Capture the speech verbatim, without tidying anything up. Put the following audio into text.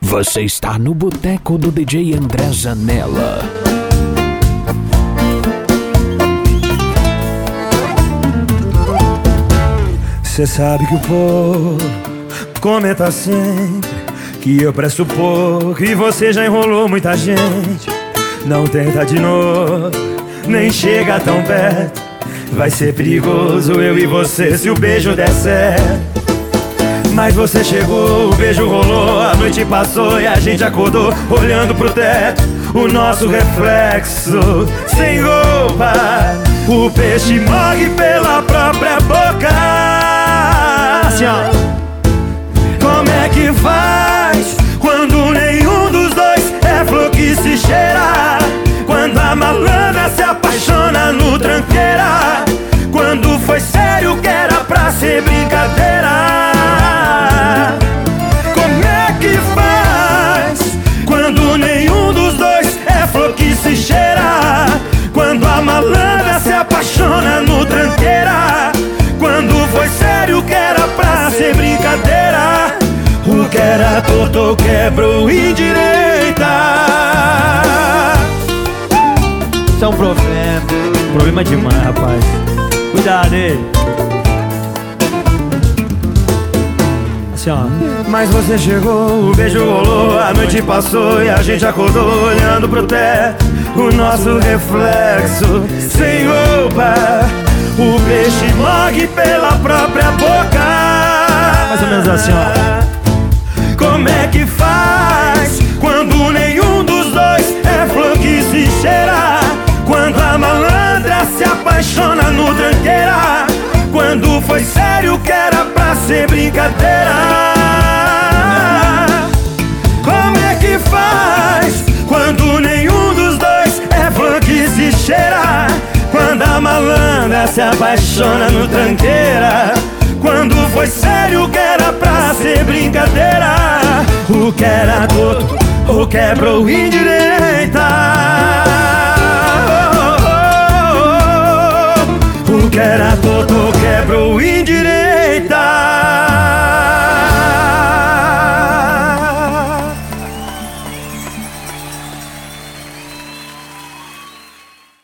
Você está no boteco do D J André Zanella. Cê sabe que o povo comenta sempre que eu presto pouco e você já enrolou muita gente. Não tenta de novo, nem chega tão perto. Vai ser perigoso eu e você se o beijo der certo. Mas você chegou, o beijo rolou, a noite passou e a gente acordou olhando pro teto, o nosso reflexo sem roupa. O peixe morre pela própria boca. Assim, ó. Como é que faz quando nenhum dos dois é flor que se cheira? Quando a malandra se apaixona no tranqueira? Quando foi sério que era pra ser brincadeira? Como é que faz quando nenhum dos dois é flor que se cheira? Quando a malandra se apaixona no tranqueira? Quando foi sério que era pra ser brincadeira? O que era torto quebrou endireita. Isso é um problema. Problema demais, rapaz. Cuidado aí. Assim, ó. Mas você chegou, o beijo rolou, a noite passou e a gente acordou olhando pro teto, o nosso reflexo sem roupa. O peixe morre pela própria boca. Mais ou menos assim, ó. Como é que faz quando nenhum dos dois é flor que se cheira? Quando a malandra se apaixona no tranqueira? Quando foi sério que era pra ser brincadeira? Como é que faz quando nenhum dos dois é flor que se cheira? Quando a malandra se apaixona no tranqueira? Quando foi sério que era pra ser brincadeira? O que era torto, o quebrou endireita. O que era torto, quebrou endireita.